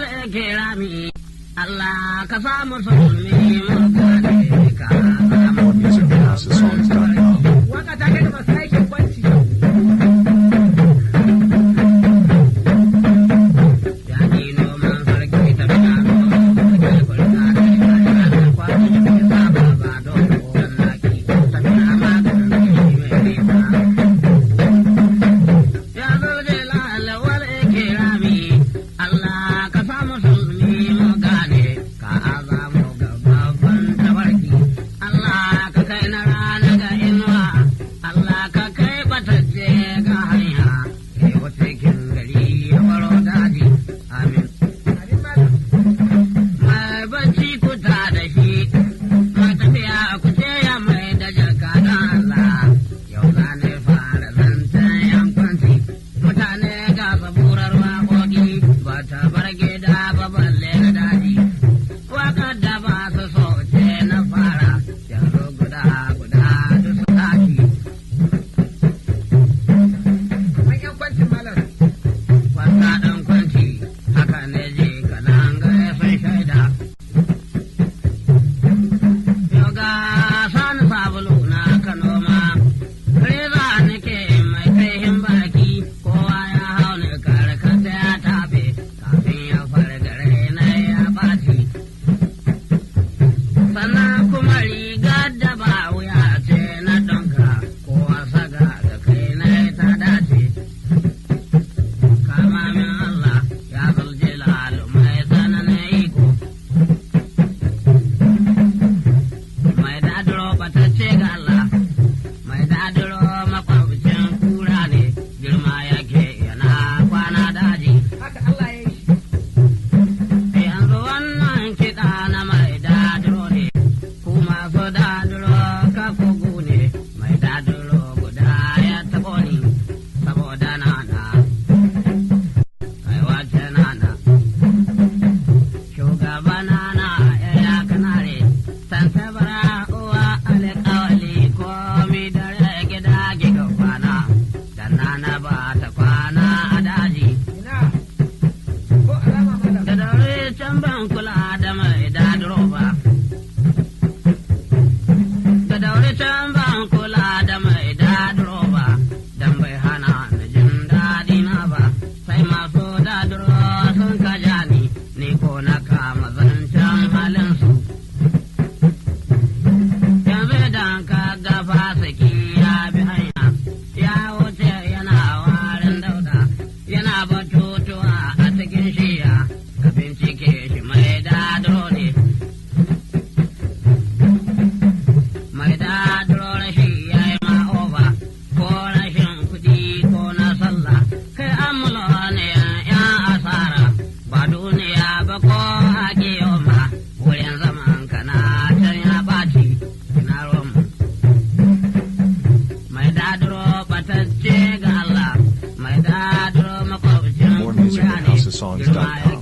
wale kirami Allah ka samu sulmi mu gane ka samu musicalhousesongs.com. Waka ta kai da masu aikin kwanci. ya ni noman sarki ta gano da kulka da ya kwaci da saba ba don wannan ki ta na maganin mai ba ya zo da lalla wale kirami Allah ka samu sulmi mu gane ka azamu gaban tabarki Allah ka kai na rana ga inuwa Allah ka kai batacce ga hanya kai wata kin gari ya baro daji amin Abin malam. mai bacci kuta da shi mai tafiya ku ce ya mai da jaka don Allah yau za ne fara zancen yan kwanci mutane ga saburar waƙoƙi ba ta bar gida ba balle na daji waƙar da ba su so ce na fara yanzu guda guda duk su tashi Kamar yan kwancin malam. wasa ɗan kwanci haka ne je kalanga ya sun shaida yau ga sani sabulu na kano ma reza nake mai kaihin baki kowa ya hau ne karkata ya tafe kafin ya fargare na ya ɓaci sannan kuma rigar da ba wuya ce na ɗanka kowa saga ga kai na ta dace kama min Allah ya zulje lalu mai tsananin iko mai dadiro batacce ga Allah mai dadiro makwabcin kura ne girma yake yana kwana daji Haka Allah ya yi shi. yanzu wannan kiɗa na mai dadiro ne ku masu dadiro ka kugu ne mai dadiro guda ya taɓo ni saboda nana kai wace nana shugabana na ya kanare tantabara uwa alƙawali komi dare gida giga kwana da nana ba ta kwana a daji Ina. Ko alama malam. da daure can ban kula da mai dadiro ba da daure can ban kula da mai dadiro ba dan bai hana ni jin daɗi na ba sai masu dadiro sun ka ja ni ko na kama zancen halin su yanzu idan ka ga fasiki ya bi hanya ya wuce yana warin dauda yana batutuwa a cikin shiya ka bincike shi mai dadiro ne mai dadiro rashi ya yi ma'oba ko rashin kuɗi ko na sallah kai amula ne ya asara ba duniya ba ko haƙi yau ma wurin zaman kana can ya ɓaci na romu mai dadiro batacce ga Allah mai dadiro makwabcin More music kura at ne housesongs.com. girma ya